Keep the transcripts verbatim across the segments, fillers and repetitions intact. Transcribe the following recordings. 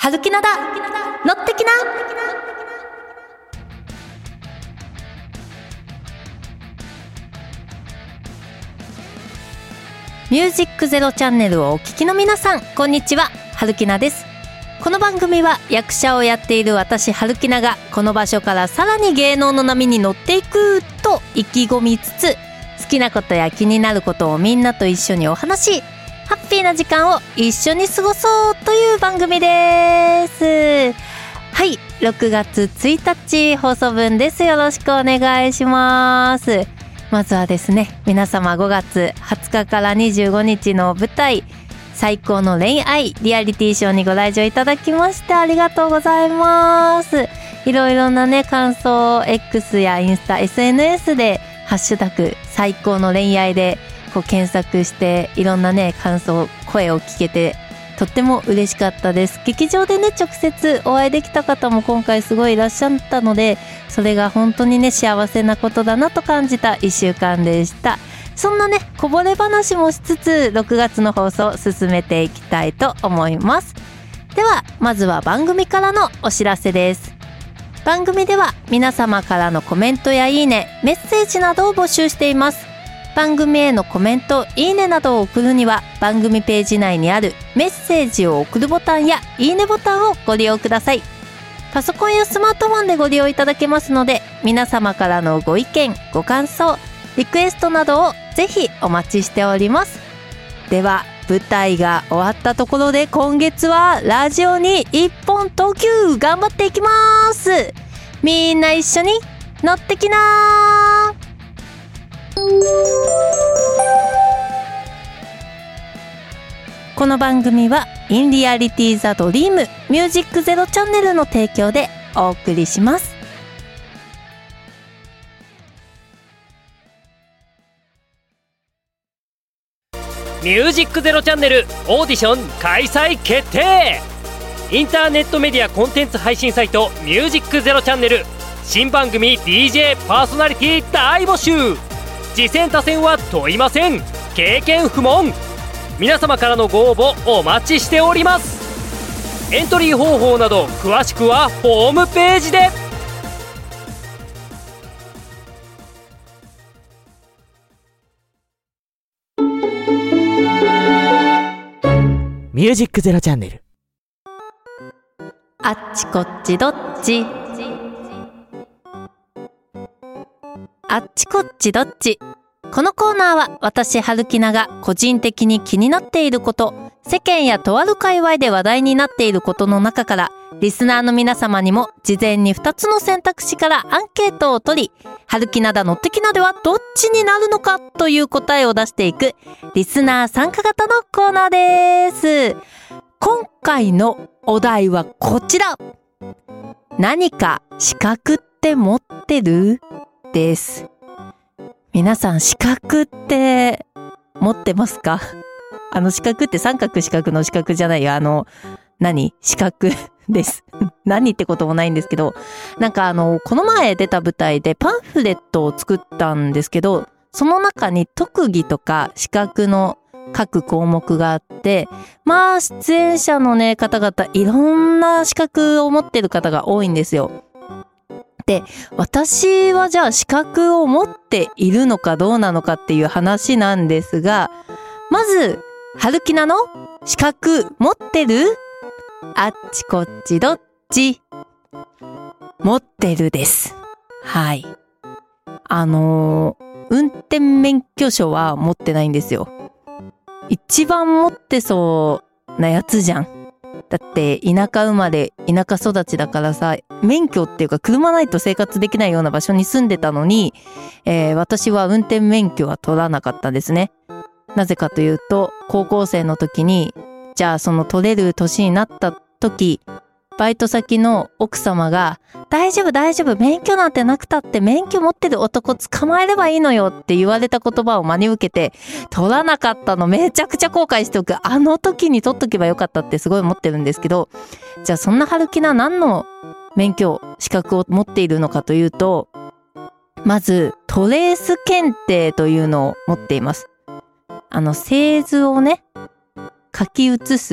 春キナだ乗ってきな。ミュージックゼロチャンネルをお聞きの皆さん、こんにちは。春キナです。この番組は役者をやっている私春キナがこの場所からさらに芸能の波に乗っていくと意気込みつつ、好きなことや気になることをみんなと一緒にお話し、ハッピーな時間を一緒に過ごそうという番組です。はい、ろくがつついたち放送分です。よろしくお願いします。まずはですね、皆様ごがつはつかからにじゅうごにちの舞台最高の恋愛リアリティショーにご来場いただきましてありがとうございます。いろいろなね感想を X やインスタ エスエヌエス でハッシュタグ最高の恋愛でこう検索していろんなね感想声を聞けてとっても嬉しかったです。劇場でね直接お会いできた方も今回すごいいらっしゃったので、それが本当にね幸せなことだなと感じたいっしゅうかんでした。そんなねこぼれ話もしつつろくがつの放送を進めていきたいと思います。ではまずは番組からのお知らせです。番組では皆様からのコメントやいいね、メッセージなどを募集しています。番組へのコメント、いいねなどを送るには番組ページ内にあるメッセージを送るボタンやいいねボタンをご利用ください。パソコンやスマートフォンでご利用いただけますので、皆様からのご意見、ご感想、リクエストなどをぜひお待ちしております。では舞台が終わったところで今月はラジオに一本投球頑張っていきます。みんな一緒に乗ってきなー。この番組はインリアリティザドリームミュージックゼロチャンネルの提供でお送りします。 ミュージックゼロチャンネルオーディション開催決定。インターネットメディアコンテンツ配信サイトミュージックゼロチャンネル新番組 ディージェー パーソナリティ大募集。次戦他戦は問いません。経験不問。皆様からのご応募お待ちしております。エントリー方法など詳しくはホームページで。 ミュージックゼロチャンネル。 あっちこっちどっち、あっちこっちどっち。このコーナーは私春キナが個人的に気になっていること、世間やとある界隈で話題になっていることの中からリスナーの皆様にも事前にふたつの選択肢からアンケートを取り、春キナだ乗ってきなではどっちになるのかという答えを出していくリスナー参加型のコーナーです。今回のお題はこちら。何か資格って持ってる？です。皆さん資格って持ってますか？あの資格って三角四角の資格じゃないよ。あの何資格です何ってこともないんですけど、なんかあのこの前出た舞台でパンフレットを作ったんですけど、その中に特技とか資格の各項目があって、まあ出演者のね方々いろんな資格を持ってる方が多いんですよ。で、私はじゃあ資格を持っているのかどうなのかっていう話なんですが、まず春キナの資格持ってる？あっちこっちどっち？持ってるです。はい。あのー、運転免許証は持ってないんですよ。一番持ってそうなやつじゃん。だって田舎生まれ田舎育ちだからさ、免許っていうか車ないと生活できないような場所に住んでたのに、えー、私は運転免許は取らなかったんですね。なぜかというと、高校生の時にじゃあその取れる年になった時、バイト先の奥様が大丈夫大丈夫、免許なんてなくたって免許持ってる男捕まえればいいのよって言われた言葉を真に受けて取らなかったのめちゃくちゃ後悔しておく。あの時に取っとけばよかったってすごい思ってるんですけど、じゃあそんな春キナ何の免許資格を持っているのかというと、まずトレース検定というのを持っています。あの製図をね書き写す、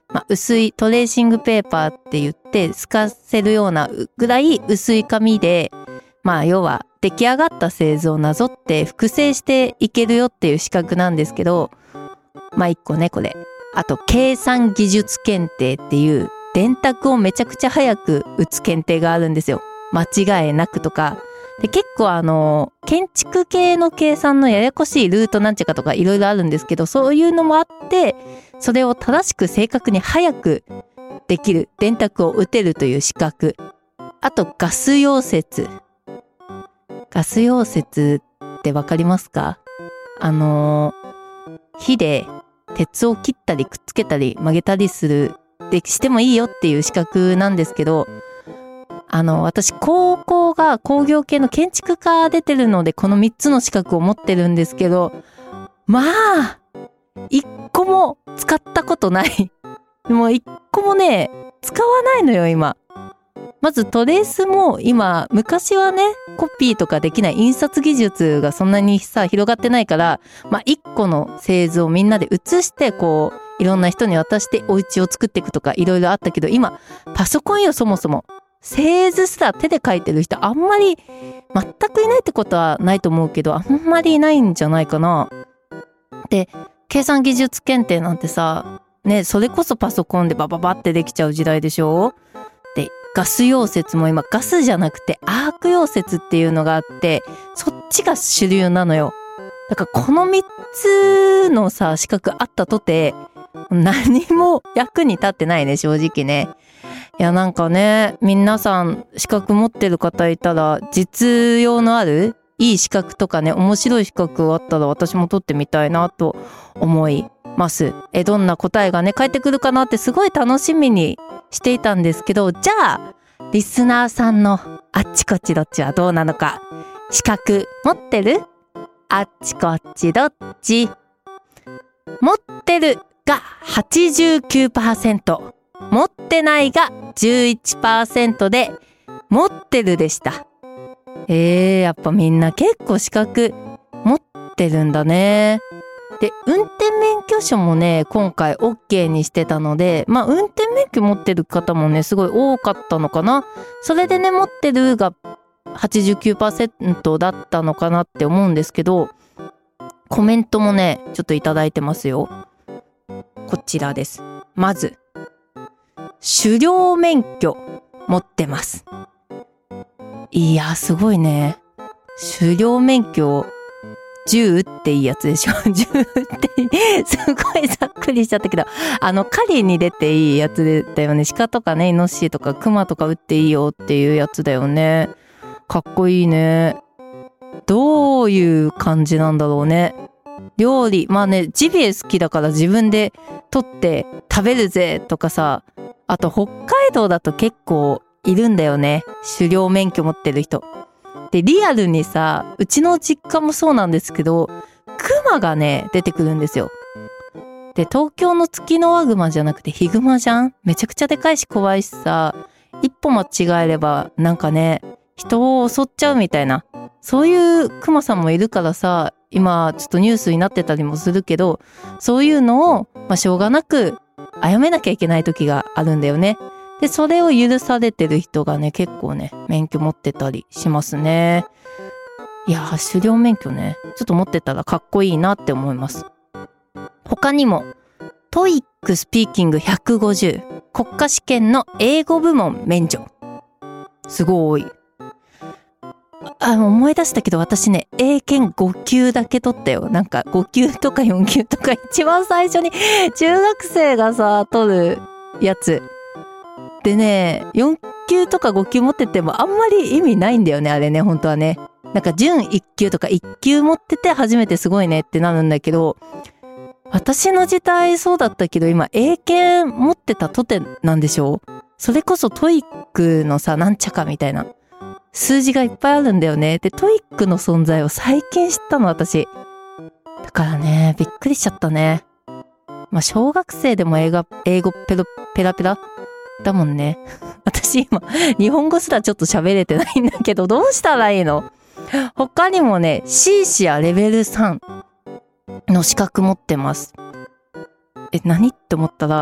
まあ、薄いトレーシングペーパーって言って透かせるようなぐらい薄い紙で、まあ要は出来上がった製図をなぞって複製していけるよっていう資格なんですけど、まあ一個ねこれ。あと計算技術検定っていう電卓をめちゃくちゃ早く打つ検定があるんですよ。間違いなくとか。で結構あの建築系の計算のややこしいルートなんちゃかとかいろいろあるんですけど、そういうのもあってそれを正しく正確に早くできる電卓を打てるという資格。あとガス溶接。ガス溶接ってわかりますか？あの火で鉄を切ったりくっつけたり曲げたりするでしてもいいよっていう資格なんですけど、あの私高校が工業系の建築科出てるのでこのみっつの資格を持ってるんですけど、まあ一個も使ったことない。もう一個もね使わないのよ今。まずトレースも今昔はねコピーとかできない印刷技術がそんなにさ広がってないから、まあ一個の製図をみんなで写してこういろんな人に渡してお家を作っていくとかいろいろあったけど、今パソコンよそもそも。製図すら手で書いてる人あんまり全くいないってことはないと思うけど、あんまりいないんじゃないかな。で計算技術検定なんてさね、それこそパソコンでバババってできちゃう時代でしょ。でガス溶接も今ガスじゃなくてアーク溶接っていうのがあって、そっちが主流なのよ。だからこのみっつのさ資格あったとて何も役に立ってないね正直ね。いやなんかね皆さん資格持ってる方いたら実用のあるいい資格とかね面白い資格あったら私も取ってみたいなと思います。えどんな答えがね返ってくるかなってすごい楽しみにしていたんですけど、じゃあリスナーさんのあっちこっちどっちはどうなのか。資格持ってる？あっちこっちどっち？持ってるが はちじゅうきゅうパーセント、持ってないが じゅういちパーセント で持ってるでした。えー、やっぱみんな結構資格持ってるんだね。で運転免許証もね今回 OK にしてたので、まあ運転免許持ってる方もねすごい多かったのかな。それでね持ってるが はちじゅうきゅうパーセント だったのかなって思うんですけど、コメントもねちょっといただいてますよ。こちらです。まず狩猟免許持ってます。いやすごいね。狩猟免許銃っていいやつでしょ。銃ってすごいざっくりしちゃったけど、あの狩りに出ていいやつだよね。鹿とかねイノシシとかクマとか撃っていいよっていうやつだよね。かっこいいね。どういう感じなんだろうね。料理まあねジビエ好きだから自分で取って食べるぜとかさ、あと北海道だと結構いるんだよね狩猟免許持ってる人で。リアルにさうちの実家もそうなんですけどクマがね出てくるんですよ。で東京のツキノワグマじゃなくてヒグマじゃん。めちゃくちゃでかいし怖いしさ、一歩間違えればなんかね人を襲っちゃうみたいな、そういうクマさんもいるからさ、今ちょっとニュースになってたりもするけど、そういうのを、まあ、しょうがなく殺めなきゃいけない時があるんだよね。でそれを許されてる人がね結構ね免許持ってたりしますね。いやー狩猟免許ねちょっと持ってたらかっこいいなって思います。他にもトイックスピーキングひゃくごじゅう国家試験の英語部門免除。すごい。あ思い出したけど私ね英検ご級だけ取ったよ。なんかご級とかよん級とか一番最初に中学生がさ取るやつでね、よん級とかご級持っててもあんまり意味ないんだよねあれね。本当はねなんか準いっ級とかいっ級持ってて初めてすごいねってなるんだけど、私の時代そうだったけど今英検持ってたとてなんでしょう。それこそトイックのさなんちゃかみたいな数字がいっぱいあるんだよね。でトイックの存在を最近知ったの私だからねびっくりしちゃったね。まあ小学生でも英語英語ペロペラペラだもんね。私今日本語すらちょっと喋れてないんだけどどうしたらいいの。他にもね シー シアレベルさんの資格持ってます。え何って思ったら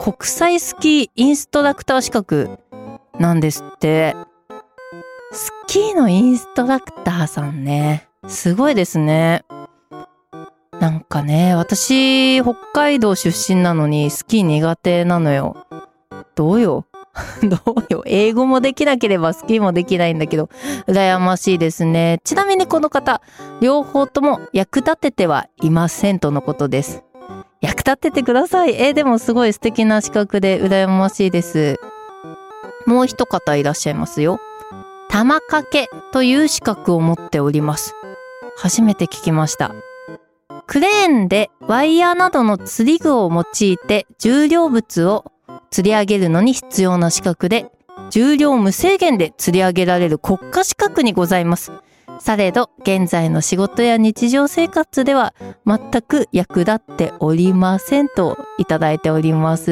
国際スキーインストラクター資格なんですって。スキーのインストラクターさんね、すごいですね。なんかね、私北海道出身なのにスキー苦手なのよ。どうよどうよ、英語もできなければスキーもできないんだけど、羨ましいですね。ちなみにこの方、両方とも役立ててはいませんとのことです。役立ててください。えー、でもすごい素敵な資格で羨ましいです。もう一方いらっしゃいますよ。玉掛けという資格を持っております。初めて聞きました。クレーンでワイヤーなどの釣り具を用いて重量物を釣り上げるのに必要な資格で、重量無制限で釣り上げられる国家資格にございます。されど現在の仕事や日常生活では全く役立っておりませんといただいております。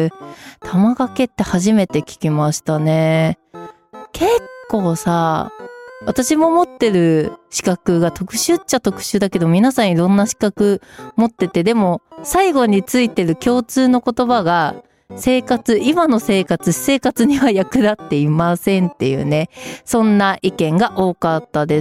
玉掛けって初めて聞きましたね。結構さ、私も持ってる資格が特殊っちゃ特殊だけど、皆さんいろんな資格持ってて、でも最後についてる共通の言葉が、生活、今の生活、私生活には役立っていませんっていうね、そんな意見が多かったです。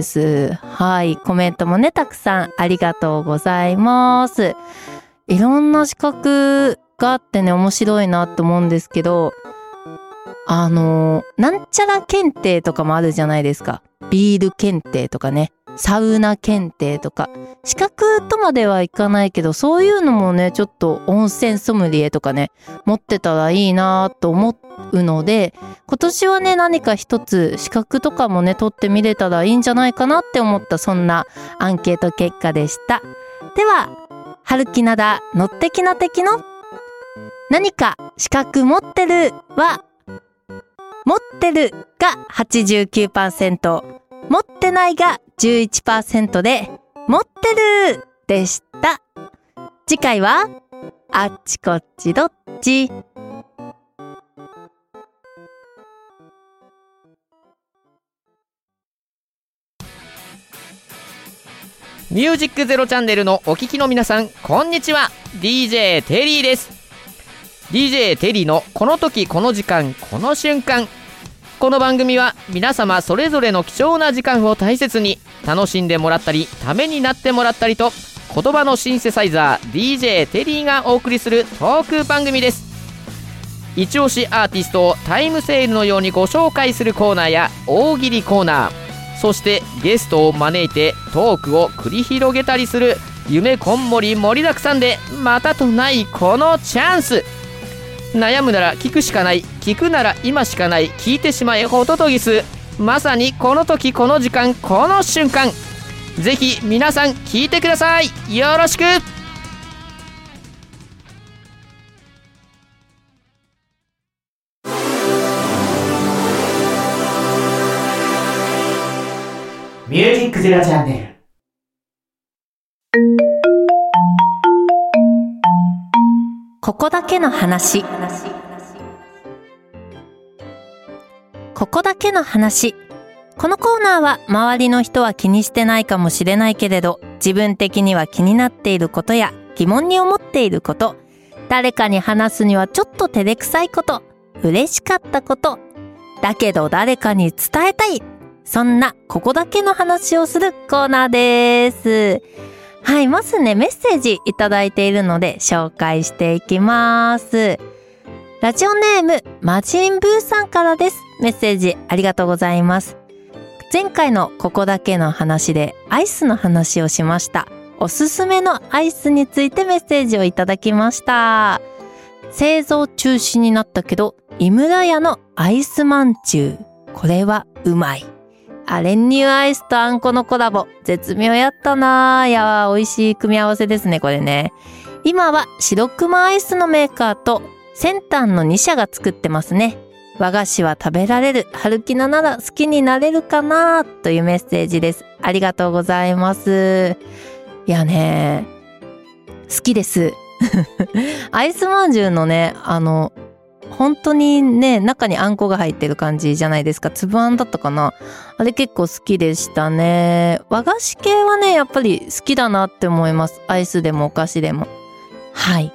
はい、コメントもね、たくさんありがとうございます。いろんな資格があってね、面白いなって思うんですけど、あの、なんちゃら検定とかもあるじゃないですか。ビール検定とかね、サウナ検定とか、資格とまではいかないけど、そういうのもね、ちょっと温泉ソムリエとかね、持ってたらいいなと思うので、今年はね、何か一つ資格とかもね、取ってみれたらいいんじゃないかなって思った、そんなアンケート結果でした。では、春木なだのってきな的の何か資格持ってるは、持ってるが はちじゅうきゅうパーセント、持ってないが じゅういちパーセント で、持ってるでした。次回は、あっちこっちどっち。 ミュージックゼロチャンネルのお聞きの皆さん、こんにちは。 ディージェー テリーです。 ディージェー テリーのこの時この時間この瞬間。この番組は皆様それぞれの貴重な時間を大切に楽しんでもらったり、ためになってもらったりと、言葉のシンセサイザー ディージェー テリーがお送りするトーク番組です。一押しアーティストをタイムセールのようにご紹介するコーナーや大喜利コーナー、そしてゲストを招いてトークを繰り広げたりする夢こんもり盛りだくさんで、またとないこのチャンス。悩むなら聞くしかない、聞くなら今しかない、聞いてしまえホトトギス。まさにこの時この時間この瞬間、ぜひ皆さん聞いてください。よろしく。 ミュージックゼロチャンネル。 ここだけの話。ここだけの話。このコーナーは周りの人は気にしてないかもしれないけれど、自分的には気になっていることや疑問に思っていること、誰かに話すにはちょっと照れくさいこと、嬉しかったこと、だけど誰かに伝えたい、そんなここだけの話をするコーナーです。はい、まずね、メッセージいただいているので紹介していきます。ラジオネームマジンブーさんからです。メッセージありがとうございます。前回のここだけの話でアイスの話をしました。おすすめのアイスについてメッセージをいただきました。製造中止になったけど井村屋のアイスまんじゅう、これはうまい。あ、練乳アイスとあんこのコラボ、絶妙やったなぁ。いやー、美味しい組み合わせですね、これね。今は白熊アイスのメーカーと先端のに社が作ってますね。和菓子は食べられる、春キナなら好きになれるかなというメッセージです。ありがとうございます。いやね、好きです。アイスまんじゅうのね、あの、本当にね、中にあんこが入ってる感じじゃないですか。粒あんだったかな。あれ結構好きでしたね。和菓子系はね、やっぱり好きだなって思います。アイスでもお菓子でも。はい。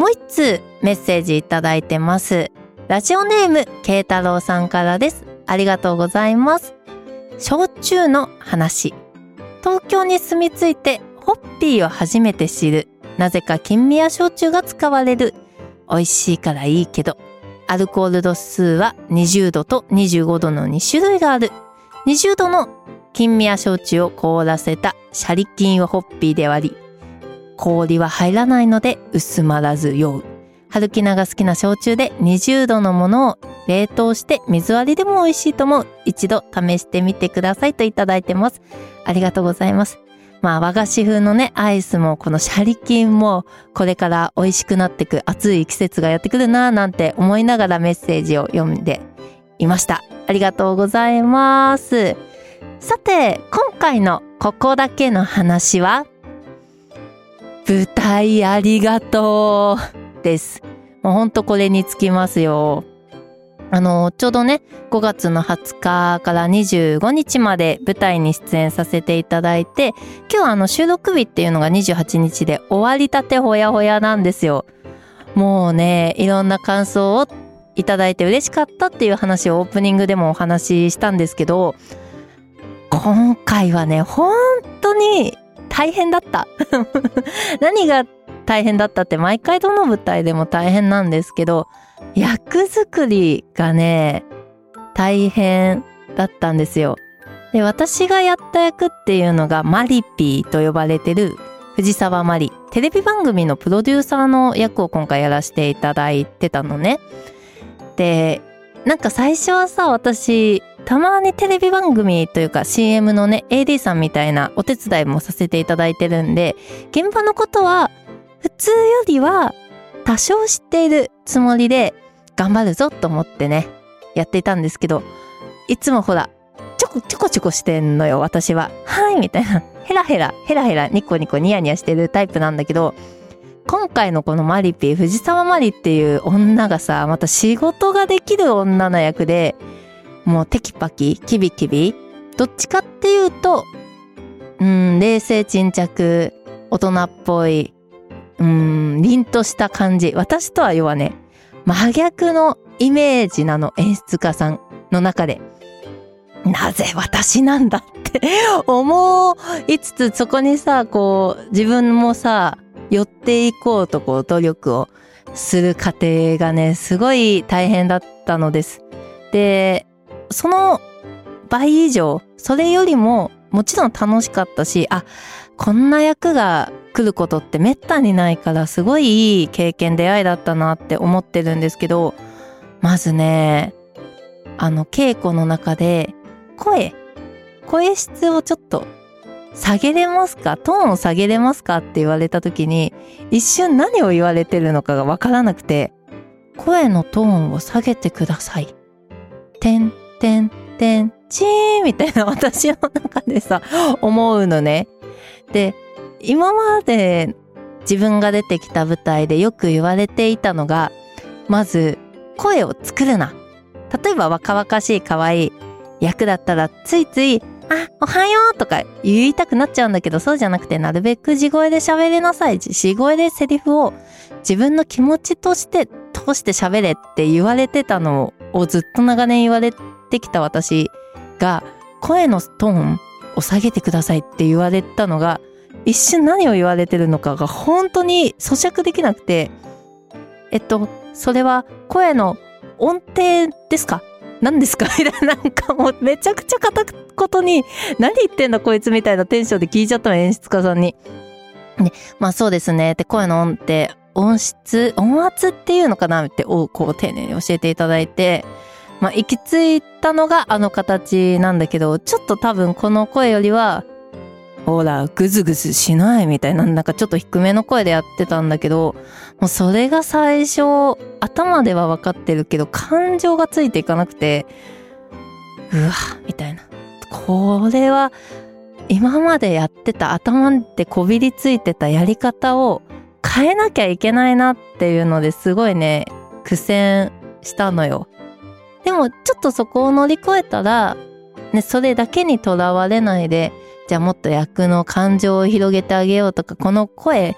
もう一通メッセージいただいてます。ラジオネーム慶太郎さんからです。ありがとうございます。焼酎の話。東京に住み着いてホッピーを初めて知る。なぜか金宮焼酎が使われる。美味しいからいいけど、アルコール度数はにじゅうどとにじゅうごどのに種類がある。にじゅうどの金宮焼酎を凍らせたシャリ菌をホッピーで割り、氷は入らないので薄まらず酔う。春キナが好きな焼酎でにじゅうどのものを冷凍して水割りでも美味しいと思う。一度試してみてくださいといただいてます。ありがとうございます。まあ和菓子風のねアイスもこのシャリ菌もこれから美味しくなってく暑い季節がやってくるなぁなんて思いながらメッセージを読んでいました。ありがとうございます。さて今回のここだけの話は舞台ありがとうです。もうほんとこれにつきますよ。あのちょうどねごがつのはつかからにじゅうごにちまで舞台に出演させていただいて、今日あの収録日っていうのがにじゅうはちにちで終わりたてほやほやなんですよ。もうねいろんな感想をいただいて嬉しかったっていう話をオープニングでもお話ししたんですけど、今回はね本当に大変だった何が大変だったって毎回どの舞台でも大変なんですけど、役作りがね大変だったんですよ。で私がやった役っていうのがマリピーと呼ばれてる藤沢マリ、テレビ番組のプロデューサーの役を今回やらせていただいてたのね。でなんか最初はさ、私たまにテレビ番組というか シーエム のね エーディー さんみたいなお手伝いもさせていただいてるんで、現場のことは普通よりは多少知っているつもりで頑張るぞと思ってねやっていたんですけど、いつもほらちょこちょこちょこしてんのよ私は。はいみたいなヘラヘラヘラヘラニコニコニヤニヤしてるタイプなんだけど、今回のこのマリピー藤沢マリっていう女がさ、また仕事ができる女の役で、もうテキパキキビキビ、どっちかっていうとうーん冷静沈着大人っぽい、うーん凛とした感じ。私とは要はね真逆のイメージなの、演出家さんの中で。なぜ私なんだって思いつつ、そこにさこう自分もさ寄っていこうとこう努力をする過程がねすごい大変だったのです。でその倍以上、それよりももちろん楽しかったし、あこんな役が来ることってめったにないからすごいいい経験出会いだったなって思ってるんですけど、まずねあの稽古の中で声声質をちょっと下げれますか、トーンを下げれますかって言われた時に一瞬何を言われてるのかがわからなくて、声のトーンを下げてくださいてんてんてんチーみたいな私の中でさ思うのね。で今まで自分が出てきた舞台でよく言われていたのが、まず声を作るな。例えば若々しい可愛い役だったらついついあ、おはようとか言いたくなっちゃうんだけど、そうじゃなくてなるべく地声で喋れなさい。地声でセリフを自分の気持ちとして通して喋れって言われてたのをずっと長年言われてきた私が、声のトーンを下げてくださいって言われたのが、一瞬何を言われてるのかが本当に咀嚼できなくて、えっとそれは声の音程ですか、何ですかみたいな、なんかもうめちゃくちゃ片言に何言ってんだこいつみたいなテンションで聞いちゃったの、演出家さんに。でまあそうですねって、声の音って音質音圧っていうのかなってをこう丁寧に教えていただいて、まあ行き着いたのがあの形なんだけど、ちょっと多分この声よりはほらグズグズしないみたいな、なんかちょっと低めの声でやってたんだけど、もうそれが最初頭では分かってるけど感情がついていかなくて、うわみたいな、これは今までやってた頭でこびりついてたやり方を変えなきゃいけないなっていうのですごいね苦戦したのよ。でもちょっとそこを乗り越えたらね、それだけにとらわれないで、じゃあもっと役の感情を広げてあげようとか、この声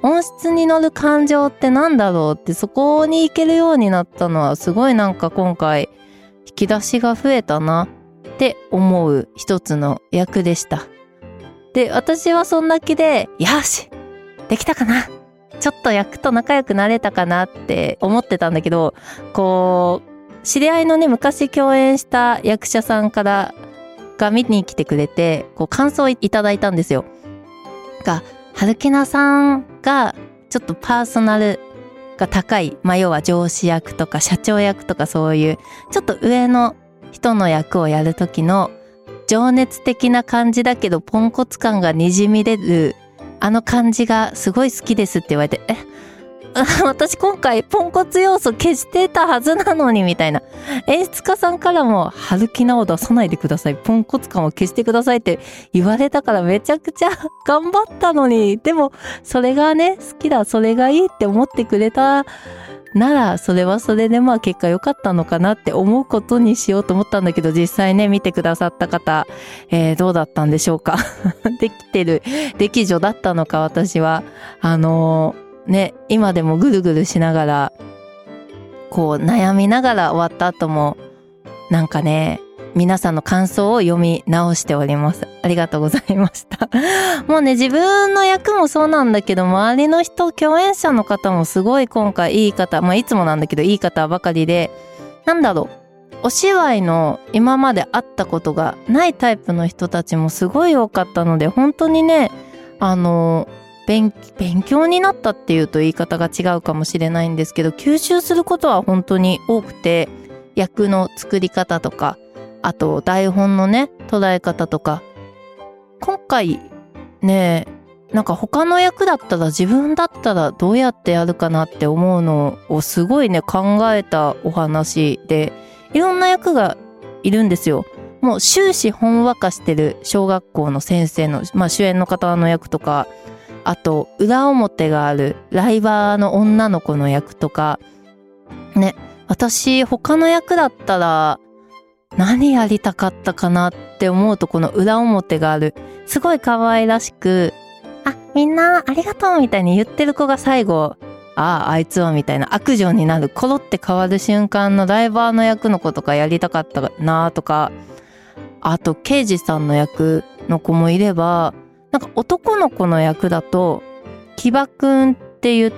音質に乗る感情ってなんだろうって、そこに行けるようになったのはすごいなんか今回引き出しが増えたなって思う一つの役でした。で、私はそんな気で、よしできたかな、ちょっと役と仲良くなれたかなって思ってたんだけど、こう知り合いのね、昔共演した役者さんからが見に来てくれて、こう感想をいただいたんですよ。が、春木奈さんがちょっとパーソナルが高い、まあ要は上司役とか社長役とかそういうちょっと上の人の役をやる時の情熱的な感じだけどポンコツ感がにじみ出るあの感じがすごい好きですって言われて、え私今回ポンコツ要素消してたはずなのにみたいな。演出家さんからも春木奈を出さないでください、ポンコツ感を消してくださいって言われたからめちゃくちゃ頑張ったのに、でもそれがね好きだ、それがいいって思ってくれたならそれはそれでまあ結果良かったのかなって思うことにしようと思ったんだけど、実際ね見てくださった方、えー、どうだったんでしょうかできてる歴女だったのか。私はあのーね、今でもぐるぐるしながらこう悩みながら終わった後もなんかね皆さんの感想を読み直しております。ありがとうございましたもうね自分の役もそうなんだけど、周りの人、共演者の方もすごい今回いい方、まあいつもなんだけどいい方ばかりで、なんだろう、お芝居の今まで会ったことがないタイプの人たちもすごい多かったので、本当にねあの勉, 勉強になったっていうと言い方が違うかもしれないんですけど、吸収することは本当に多くて、役の作り方とか、あと台本のね捉え方とか、今回ねなんか他の役だったら自分だったらどうやってやるかなって思うのをすごいね考えたお話で、いろんな役がいるんですよ。もう終始ほんわかしてる小学校の先生の、まあ、主演の方の役とか、あと裏表があるライバーの女の子の役とかね、私他の役だったら何やりたかったかなって思うと、この裏表があるすごい可愛らしく、あ、みんなありがとうみたいに言ってる子が最後、あああいつはみたいな悪女になる、コロって変わる瞬間のライバーの役の子とかやりたかったなとか、あと刑事さんの役の子もいれば、なんか男の子の役だと木場くんって言って、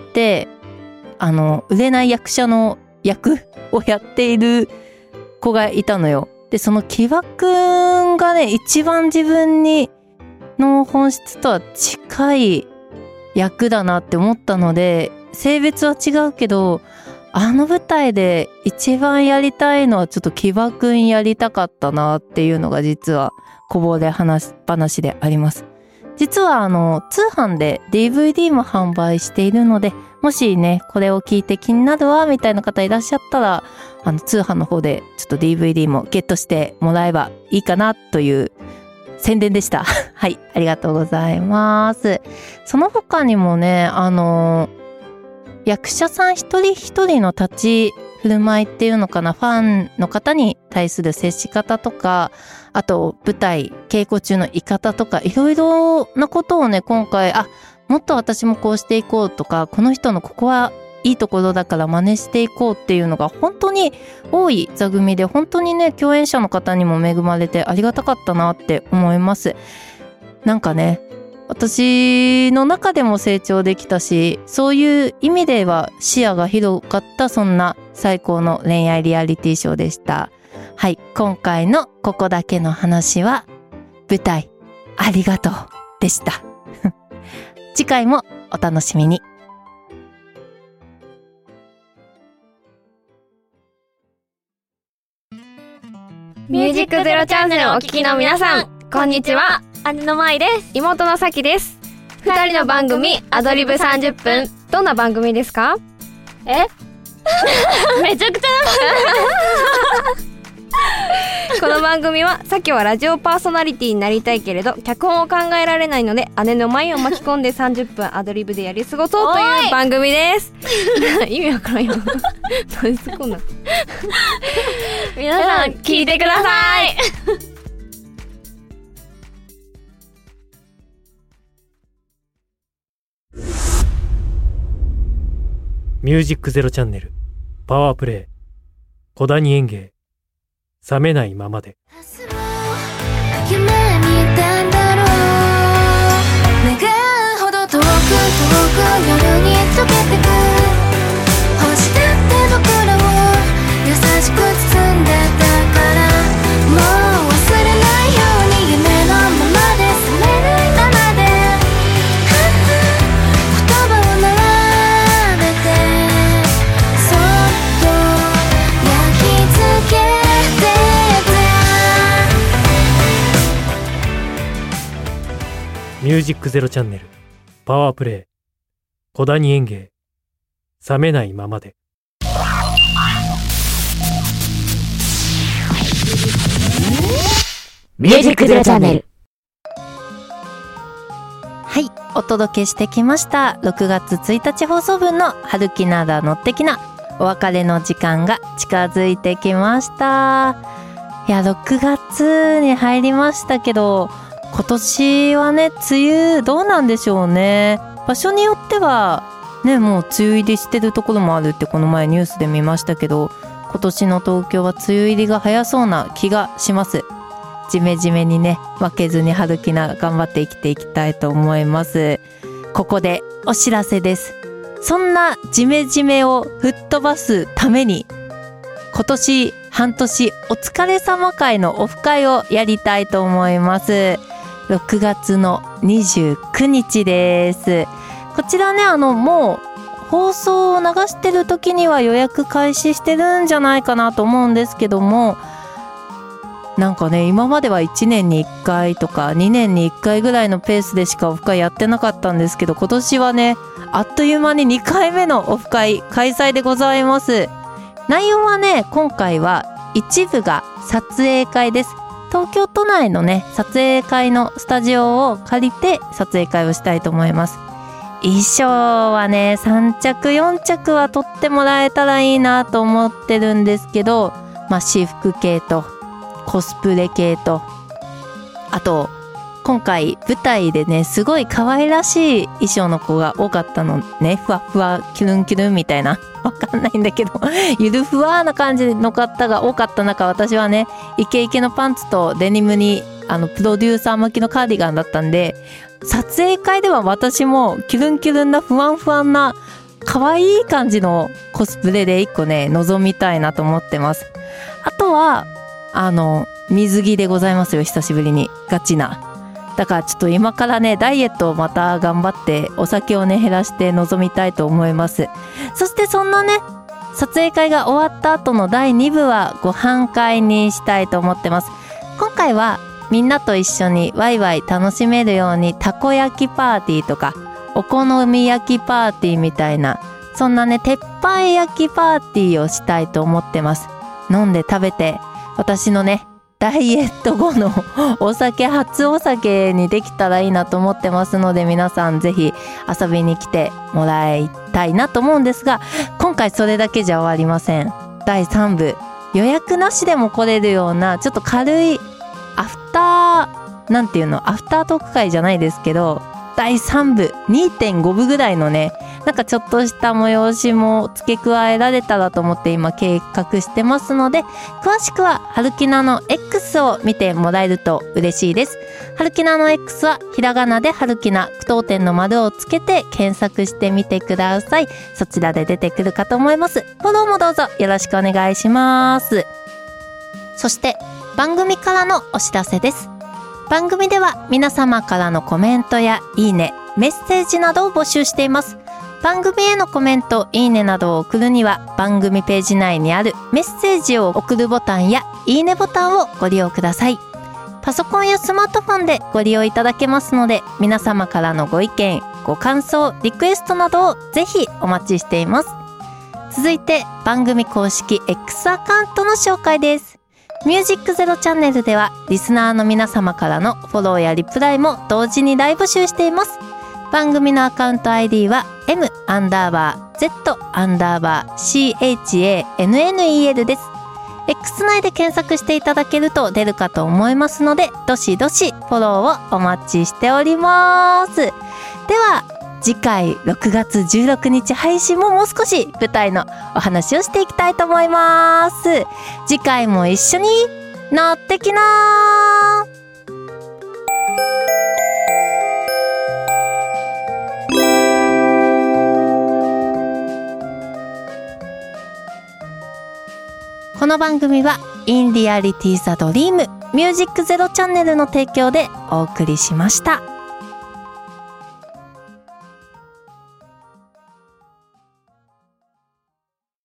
あの売れない役者の役をやっている子がいたのよ。でその木場くんがね一番自分にの本質とは近い役だなって思ったので、性別は違うけどあの舞台で一番やりたいのはちょっと木場くんやりたかったなっていうのが実はこぼれ話し話であります。実はあの通販で ディーブイディー も販売しているので、もしねこれを聞いて気になるわみたいな方いらっしゃったら、あの通販の方でちょっと ディーブイディー もゲットしてもらえばいいかなという宣伝でしたはい、ありがとうございます。その他にもね、あの役者さん一人一人の立ち振る舞いっていうのかな、ファンの方に対する接し方とか、あと舞台稽古中の居方とか、いろいろなことをね今回、あ、もっと私もこうしていこうとか、この人のここはいいところだから真似していこうっていうのが本当に多い座組で、本当にね共演者の方にも恵まれてありがたかったなって思います。なんかね私の中でも成長できたし、そういう意味では視野が広かった、そんな最高の恋愛リアリティショーでした。はい、今回のここだけの話は舞台ありがとうでした次回もお楽しみに。 ミュージックゼロチャンネルをお聞きの皆さん、こんにちは。姉のまいです。妹のさきです。二人の番組アドリブさんじゅっぷん、どんな番組ですか？えめちゃくちゃこの番組は、さきはラジオパーソナリティになりたいけれど脚本を考えられないので、姉のまいを巻き込んでさんじゅっぷんアドリブでやり過ごそうという番組です意味わからんよ何すこんな皆さん聞いてくださいミュージックゼロチャンネルパワープレイ小谷園芸冷めないままで。 夢見たんだろう、願うほど遠く遠く夜に溶けてく星だって僕らを優しく包んでたから、もう忘れないように夢のままで冷めないままで言葉を並べてそっと焼き付けてミュージックゼロチャンネルパワープレイ小谷園芸冷めないままで。 ミュージックゼロチャンネル。 はい、お届けしてきましたろくがつついたち放送分の春木なだのってきなお別れの時間が近づいてきました。いやろくがつに入りましたけど、今年はね梅雨どうなんでしょうね。場所によってはねもう梅雨入りしてるところもあるってこの前ニュースで見ましたけど、今年の東京は梅雨入りが早そうな気がします。ジメジメにね負けずに春木な頑張って生きていきたいと思います。ここでお知らせです。そんなジメジメを吹っ飛ばすために今年半年お疲れ様会のオフ会をやりたいと思います。ろくがつのにじゅうくにちです。こちらねあのもう放送を流してる時には予約開始してるんじゃないかなと思うんですけども、なんかね今まではいちねんにいっかいとかにねんにいっかいぐらいのペースでしかオフ会やってなかったんですけど、今年はねあっという間ににかいめのオフ会開催でございます。内容はね今回は一部が撮影会です。東京都内のね撮影会のスタジオを借りて撮影会をしたいと思います。衣装はねさんちゃくよんちゃくは撮ってもらえたらいいなと思ってるんですけど、まあ私服系とコスプレ系と、あと今回舞台でねすごい可愛らしい衣装の子が多かったのね。ふわふわキュルンキュルンみたいなわかんないんだけどゆるふわな感じの方が多かった中、私はねイケイケのパンツとデニムにあのプロデューサー巻きのカーディガンだったんで、撮影会では私もキュルンキュルンなふわんふわんな可愛い感じのコスプレで一個ね臨みたいなと思ってます。あとはあの水着でございますよ。久しぶりにガチな。だからちょっと今からねダイエットをまた頑張ってお酒をね減らして臨みたいと思います。そしてそんなね撮影会が終わった後のだいにぶはご飯会にしたいと思ってます。今回はみんなと一緒にワイワイ楽しめるようにたこ焼きパーティーとかお好み焼きパーティーみたいな、そんなね鉄板焼きパーティーをしたいと思ってます。飲んで食べて私のねダイエット後のお酒初お酒にできたらいいなと思ってますので、皆さんぜひ遊びに来てもらいたいなと思うんですが、今回それだけじゃ終わりません。だいさんぶ予約なしでも来れるようなちょっと軽いアフターなんていうのアフタートーク会じゃないですけど、だいさんぶ にてんご 部ぐらいのねなんかちょっとした催しも付け加えられたらと思って今計画してますので、詳しくははるきなの X を見てもらえると嬉しいです。はるきなの X はひらがなではるきな句読点の丸をつけて検索してみてください。そちらで出てくるかと思います。フォローもどうぞよろしくお願いします。そして番組からのお知らせです。番組では皆様からのコメントやいいね、メッセージなどを募集しています。番組へのコメント、いいねなどを送るには番組ページ内にあるメッセージを送るボタンやいいねボタンをご利用ください。パソコンやスマートフォンでご利用いただけますので、皆様からのご意見、ご感想、リクエストなどをぜひお待ちしています。続いて番組公式 X アカウントの紹介です。ミュージックゼロチャンネルではリスナーの皆様からのフォローやリプライも同時に大募集しています。番組のアカウント アイディー は M アンダーバー Z アンダーバー シーエイチエーエヌエヌイーエル です。 X 内で検索していただけると出るかと思いますので、どしどしフォローをお待ちしております。では次回ろくがつじゅうろくにち配信ももう少し舞台のお話をしていきたいと思います。次回も一緒に乗ってきなー。この番組はインリアリティザドリームミュージックゼロチャンネルの提供でお送りしました。